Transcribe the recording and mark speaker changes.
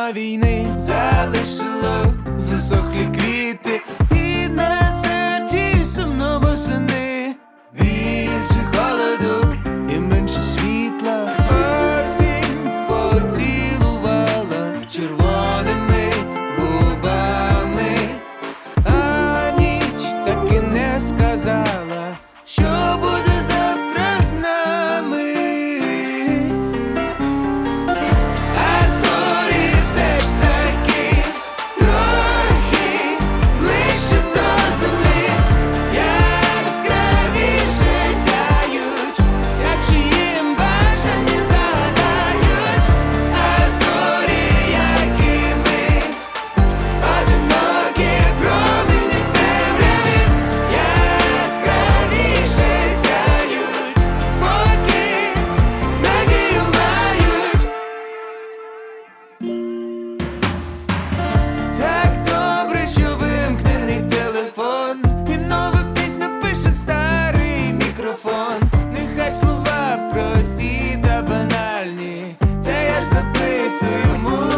Speaker 1: нема війни, залишило засохлі квіти, і на серці сумно восени. Більше холоду і менше світла. Осінь поцілувала червоними губами, а ніч так і не сказала, що буде завтра з нами. А зорі все ж таки трохи ближче до землі, яскравіше сяють, якщо їм бажання загадають. А зорі, як і ми, одинокі промені в темряві, яскравіше сяють, поки надію мають. Так добре, що вимкнений телефон, і нова пісня пише старий мікрофон. Нехай слова прості та банальні, та я ж записую музику.